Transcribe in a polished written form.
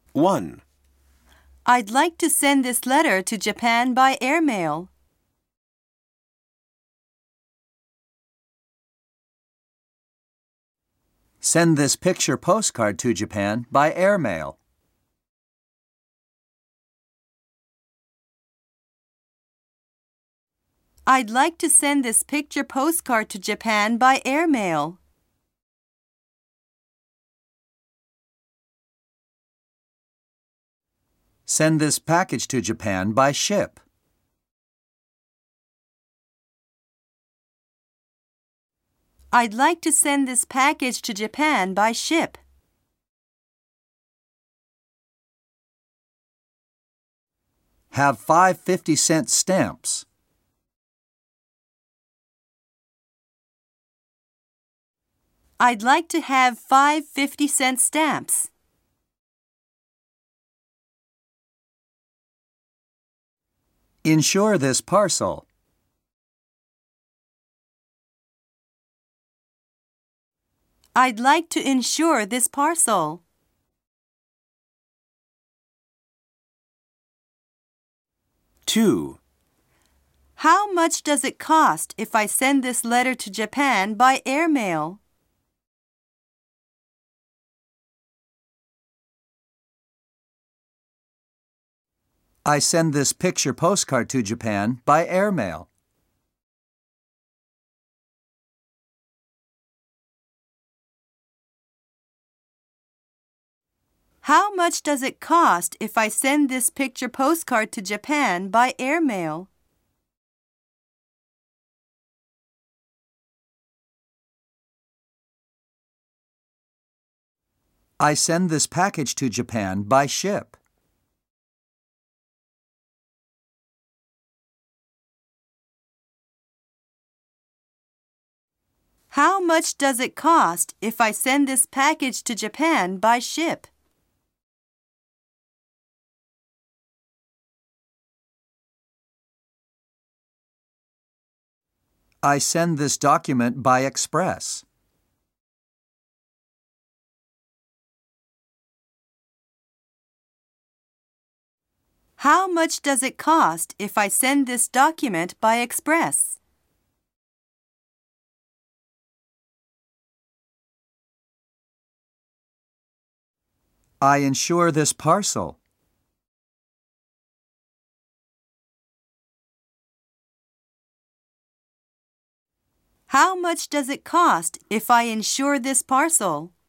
1. I'd like to send this letter to Japan by airmail. Send this picture postcard to Japan by airmail. I'd like to send this picture postcard to Japan by airmail. Send this package to Japan by ship. I'd like to send this package to Japan by ship. Have 5 50-cent stamps. I'd like to have 5 50-cent stamps. Insure this parcel. I'd like to insure this parcel. Two. How much does it cost if I send this letter to Japan by airmail? I send this picture postcard to Japan by airmail. How much does it cost if I send this picture postcard to Japan by airmail? I send this package to Japan by ship. How much does it cost if I send this package to Japan by ship? I send this document by express. How much does it cost if I send this document by express? I insure this parcel. How much does it cost if I insure this parcel?